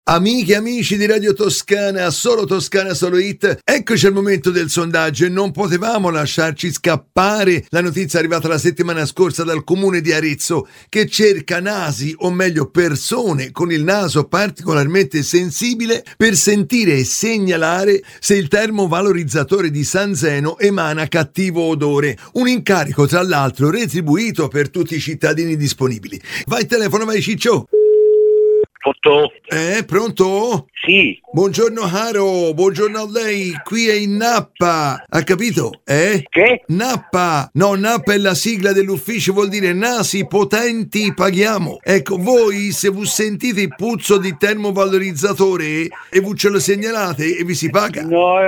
Amiche e amici di Radio Toscana, solo hit, eccoci al momento del sondaggio e non potevamo lasciarci scappare la notizia arrivata la settimana scorsa dal comune di Arezzo che cerca nasi, o meglio persone con il naso particolarmente sensibile per sentire e segnalare se il termovalorizzatore di San Zeno emana cattivo odore. Un incarico tra l'altro retribuito per tutti i cittadini disponibili. Vai telefono, vai Ciccio! Pronto? Pronto? Sì. Buongiorno caro, buongiorno a lei, qui è in Nappa, ha capito? Che? Nappa, no, Nappa è la sigla dell'ufficio, vuol dire nasi potenti paghiamo. Ecco, voi se vi sentite il puzzo di termovalorizzatore e voi ce lo segnalate e vi si paga. No,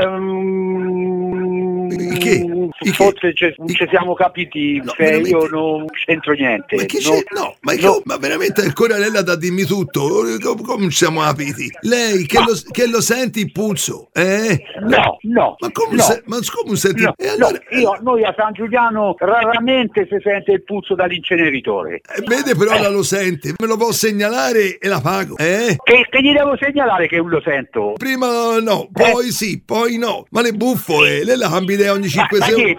Che? forse ci siamo capiti, No, cioè veramente? io non c'entro niente. Ma che c'è? No, ma veramente ancora lei la dà dimmi tutto, come siamo capiti? Lei che lo senti il puzzo, No. Ma come no. come senti? No, E allora, noi a San Giuliano raramente si sente il puzzo dall'inceneritore. vede però la lo sente, me lo può segnalare e la pago, Che gli devo segnalare che lo sento? Prima no, poi sì, poi no, ma le buffo lei la cambi idea ogni 5 secondi.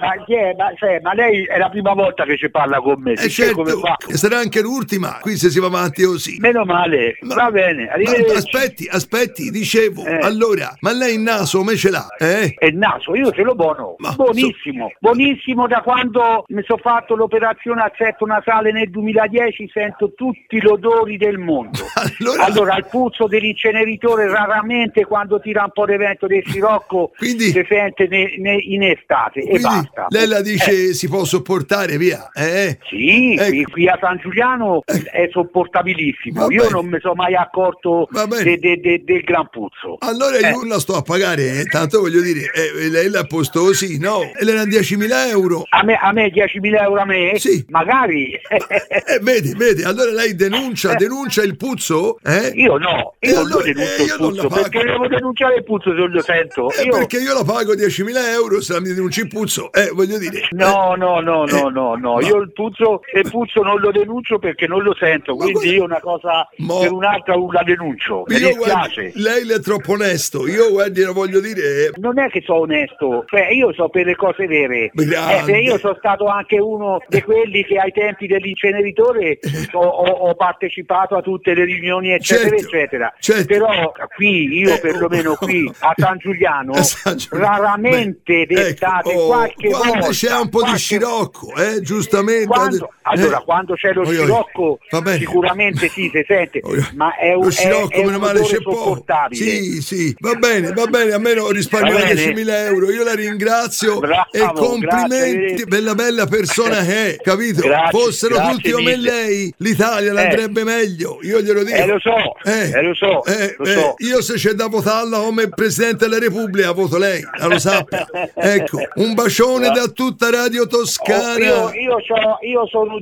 Ma lei è la prima volta che ci parla con me, Certo, come fa? e sarà anche l'ultima, qui se si va avanti così. Meno male, va bene, Ma arrivederci. aspetti, dicevo, allora, ma lei il naso come ce l'ha, E il naso, io ce l'ho buono, Ma buonissimo da quando mi sono fatto l'operazione al setto nasale nel 2010, sento tutti gli odori del mondo. Allora il puzzo dell'inceneritore raramente quando tira un po' di vento del scirocco Quindi- si sente in estate e quindi basta. lei la dice si può sopportare, via, Sì, Ecco. qui a San Giuliano è sopportabilissimo. Va Io bene. non mi sono mai accorto Va bene. del gran puzzo. Allora io la sto a pagare, tanto voglio dire, lei l'ha posto così, no? E le erano 10.000 euro. A me 10.000 euro a me? Sì. Magari. Vedi, allora lei denuncia il puzzo? Io no, E io non allora- lo denuncio il io non la puzzo, pago. perché devo denunciare il puzzo se non lo sento. Perché io la pago 10.000 euro se la mi denunci il puzzo, voglio dire. No, ma- io il puzzo non lo denuncio perché non lo sento, Ma quindi guarda- io una cosa Ma- per un'altra la denuncio, mi Io, guardi, dispiace. lei è troppo onesto, io guardi, lo voglio dire. Non è che sono onesto, cioè io so per le cose vere. Grande. Io sono stato anche uno di quelli che ai tempi dell'inceneritore ho partecipato a tutte le riunioni eccetera Certo, eccetera. certo. Però qui, io perlomeno qui a San Giuliano, A San Giuliano. raramente Beh, d'estate, ecco, qualche quando volta. c'è un po' di scirocco, giustamente. Quando c'è lo scirocco va bene. sicuramente sì, si sente, Oio. ma è un Lo scirocco, è meno un male odore c'è poco. sopportabile. Sì, va bene, almeno risparmio Va bene. 10.000 euro. Io la ringrazio Bravo, e complimenti, grazie. bella persona che è, capito? Grazie, Fossero grazie tutti come mille. lei, l'Italia l'andrebbe meglio, io glielo dico. Lo so. Io se c'è da votarla come Presidente della Repubblica voto lei, lo sappia. Ecco, un bacione da tutta Radio Toscana. Io sono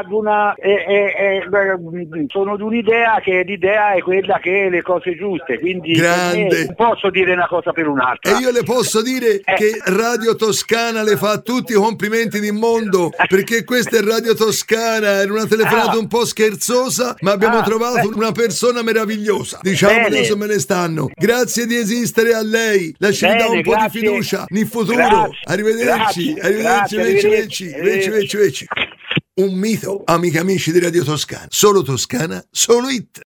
di un'idea che l'idea è quella che le cose giuste, quindi Grande. non posso dire una cosa per un'altra. E io le posso dire che Radio Toscana le fa tutti i complimenti del mondo, perché questa è Radio Toscana, era una telefonata un po' scherzosa, ma abbiamo trovato una persona meravigliosa. Diciamo Bene. adesso me ne stanno. Grazie di esistere a lei, lasci Bene, da un po' grazie. di fiducia nel futuro. Grazie. Arrivederci, Grazie. veci. Un mito, amiche e amici di Radio Toscana. Solo Toscana, solo hit.